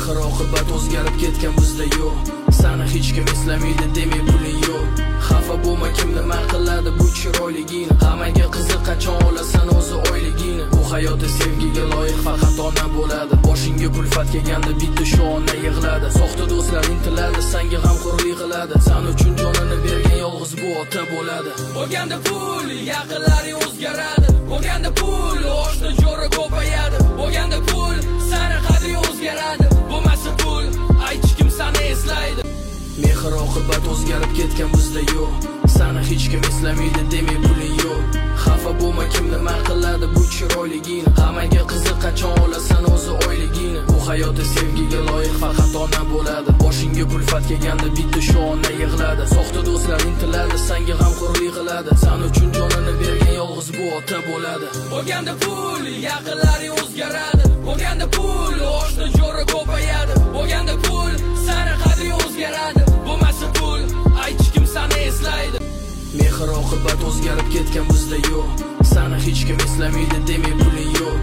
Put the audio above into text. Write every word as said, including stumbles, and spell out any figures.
Mehr oqibat o'zgarib ketgan bizda yo'q. Sani hech kim eslamaydi demak puling yo'q. Xafa bo'lma, kim nima qiladi bu chiroyligini. Hammaga qiziq qachon olasan o'zi oyligini. Bu hayotda sevgiga loyiq faqat ona bo'ladi. Boshingga kulfat kelganda bitta shu ona yig'ladi. Soxta do'stlar intiladi, senga g'amxo'rlik qiladi. Sen uchun jonini bergan yolg'iz bu ota bo'ladi. Bo'lganda pul, yaqinlaring o'zgaradi. Bo'lganda pul, oshna jo'ra ko'payadi. Bo'lganda pul, sani qadring o'zgaradi. Bo'lmasa pul, aytchi kim seni eslaydi. Mehr oqibat o'zgarib ketgan bizda yo'q. Sani hech kim eslamaydi demak puling yo'q. Xafa bo'lma, kim nima qiladi bu chiroyligini. Hammaga qiziq qachon olasan o'zi oyligini. Bu hayotda sevgiga loyiq faqat ona bo'ladi. Boshingga kulfat kelganda bitta shu ona yig'ladi. Soxta do'stlar intiladi, senga g'amxo'rlik qiladi. Sen uchun jonini bergan yolg'iz bu ota bo'ladi. Bo'lganda pul, yaqinlaring o'zgaradi. Bo'lganda pul, oshna jo'ra ko'payadi. Bo'lganda pul, sani qadring o'zgaradi. Bo'lmasa pul, aytchi kim seni eslaydi. Mehr oqibat o'zgarib ketgan bizda yo'q. Sani hech kim eslamaydi demak puling yo'q.